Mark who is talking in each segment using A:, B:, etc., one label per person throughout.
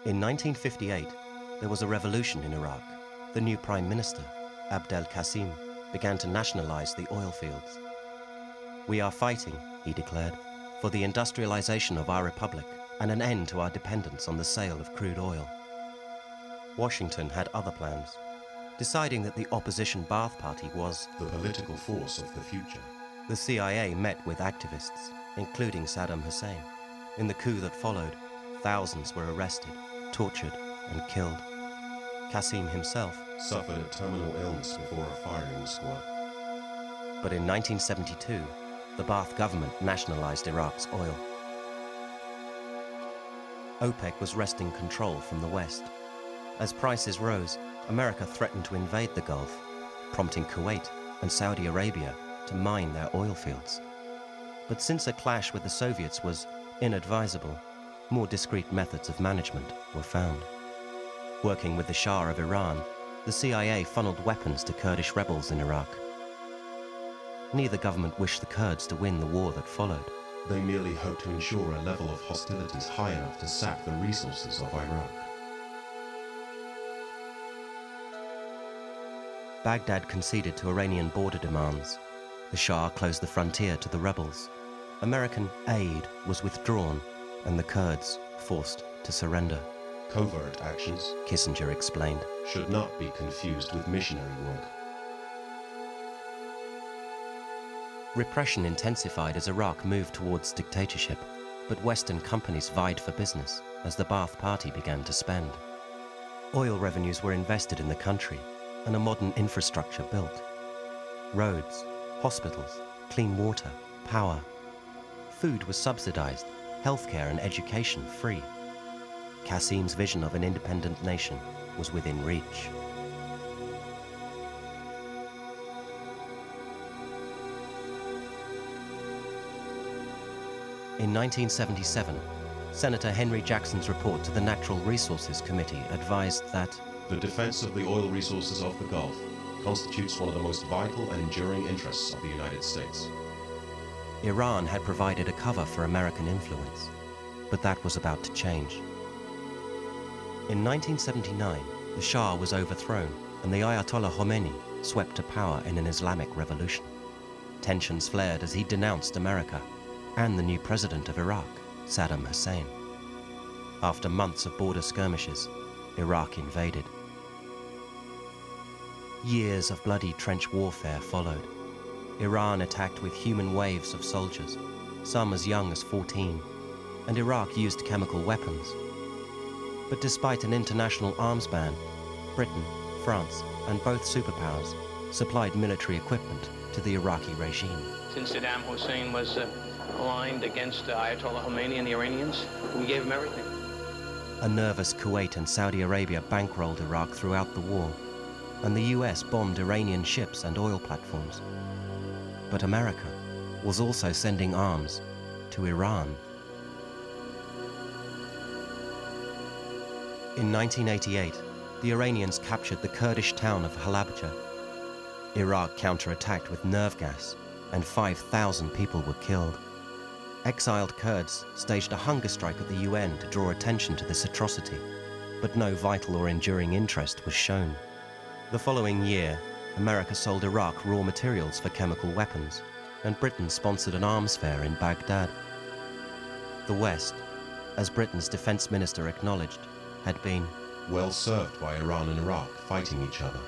A: In 1958, there was a revolution in Iraq. The new Prime Minister, Abd al-Qasim, began to nationalize the oil fields. "We are fighting," he declared, "for the industrialization of our republic and an end to our dependence on the sale of crude oil." Washington had other plans, deciding that the opposition Ba'ath Party was
B: the political force of the future.
A: The CIA met with activists, including Saddam Hussein. In the coup that followed, thousands were arrested, tortured, and killed. Qasim himself
B: suffered a terminal illness before a firing squad.
A: But in 1972, the Ba'ath government nationalized Iraq's oil. OPEC was wresting control from the West. As prices rose, America threatened to invade the Gulf, prompting Kuwait and Saudi Arabia to mine their oil fields. But since a clash with the Soviets was inadvisable, more discreet methods of management were found. Working with the Shah of Iran, the CIA funneled weapons to Kurdish rebels in Iraq. Neither government wished the Kurds to win the war that followed.
B: They merely hoped to ensure a level of hostilities high enough to sap the resources of Iraq.
A: Baghdad conceded to Iranian border demands. The Shah closed the frontier to the rebels. American aid was withdrawn, and the Kurds forced to surrender.
B: Covert actions,
A: Kissinger explained,
B: should not be confused with missionary work.
A: Repression intensified as Iraq moved towards dictatorship, but Western companies vied for business as the Ba'ath Party began to spend. Oil revenues were invested in the country, and a modern infrastructure built. Roads, hospitals, clean water, power. Food was subsidized, healthcare and education free. Qasim's vision of an independent nation was within reach. In 1977, Senator Henry Jackson's report to the Natural Resources Committee advised that
B: the defense of the oil resources of the Gulf constitutes one of the most vital and enduring interests of the United States.
A: Iran had provided a cover for American influence, but that was about to change. In 1979, the Shah was overthrown and the Ayatollah Khomeini swept to power in an Islamic revolution. Tensions flared as he denounced America and the new president of Iraq, Saddam Hussein. After months of border skirmishes, Iraq invaded. Years of bloody trench warfare followed. Iran attacked with human waves of soldiers, some as young as 14, and Iraq used chemical weapons. But despite an international arms ban, Britain, France, and both superpowers supplied military equipment to the Iraqi regime.
C: Since Saddam Hussein was aligned against Ayatollah Khomeini and the Iranians, we gave him everything.
A: A nervous Kuwait and Saudi Arabia bankrolled Iraq throughout the war, and the US bombed Iranian ships and oil platforms. But America was also sending arms to Iran. In 1988, the Iranians captured the Kurdish town of Halabja. Iraq counterattacked with nerve gas, and 5,000 people were killed. Exiled Kurds staged a hunger strike at the UN to draw attention to this atrocity, but no vital or enduring interest was shown. The following year, America sold Iraq raw materials for chemical weapons, and Britain sponsored an arms fair in Baghdad. The West, as Britain's defense minister acknowledged, had been
B: well served by Iran and Iraq fighting each other.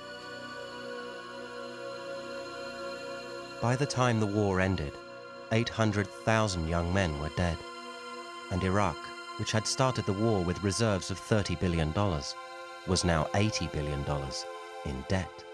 A: By the time the war ended, 800,000 young men were dead, and Iraq, which had started the war with reserves of $30 billion, was now $80 billion in debt.